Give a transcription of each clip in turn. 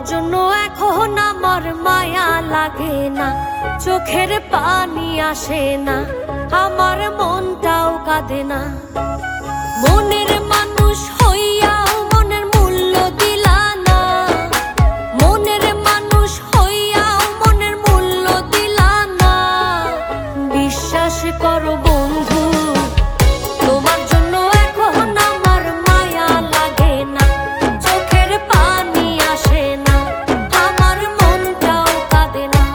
জন্য এখন আমার মায়া লাগে না, চোখের পানি আসে না, আমার মনটাও কাঁদে না। মনের মানুষ হইয়াও মনের মূল্য দিলা না, মনের মানুষ হইয়াও মনের মূল্য দিলা না। বিশ্বাস করো বন্ধু, তোমার জন্য এখন আমার মায়া লাগে না, চোখের পানি আসে না, আমার মনটাও কাঁদে না।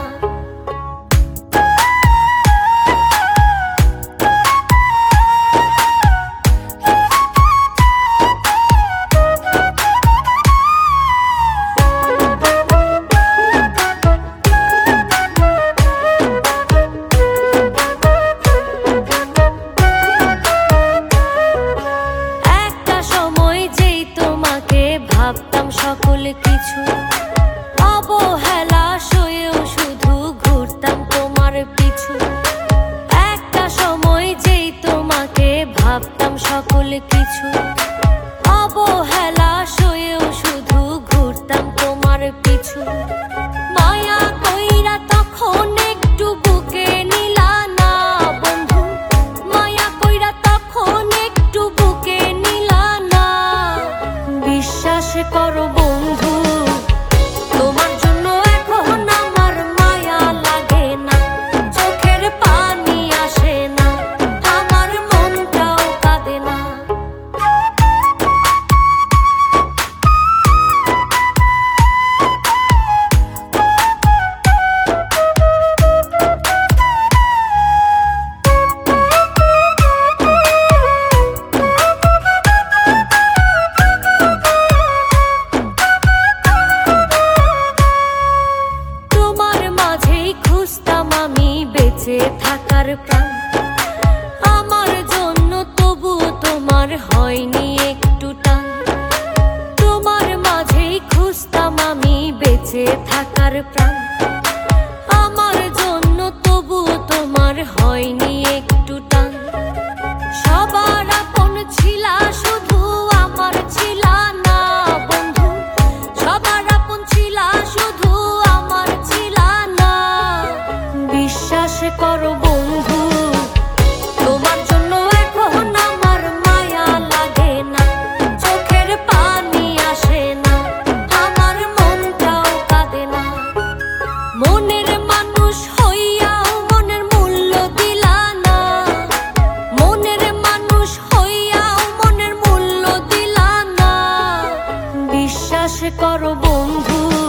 ভাবতাম সকল কিছু, অবহেলা সয়েও শুধু ঘুরতাম তোমার পিছু। একটা সময় যেই তোমাকে ভাবতাম সকল কিছু, অবহেলা সয়েও শুধু ঘুরতাম তোমার পিছু। মায়া কইরা তখন একটু বুকে নিলা না বন্ধু, মায়া কইরা তখন একটু বুকে নিলা না। বিশ্বাস করো বন্ধু, তোমার জন্য এখন আমার মায়া লাগে না, চোখের পানি আসে না, আমার মনটাও কাঁদে না। খুঁজতাম আমি বেঁচে থাকার প্রাণ, আমার জন্য তবু তোমার হয়নি একটু টান। তোমার মাঝেই খুঁজতাম আমি বেঁচে থাকার প্রাণ, আমার জন্য তবু তোমার হয়নি একটু টান। সবার আপন ছিলা শুধু আমার ছিলা না বন্ধু, সবার আপন ছিলা শুধু আমার ছিলা না। বিশ্বাস করো বন্ধু, তোমার জন্য এখন আমার মায়া লাগে না, চোখের পানি আসে না, আমার মনটাও কাঁদে না। মনের মানুষ হইয়াও মনের মূল্য দিলা না, মনের মানুষ হইয়াও মনের মূল্য দিলা না। বিশ্বাস করো বন্ধু,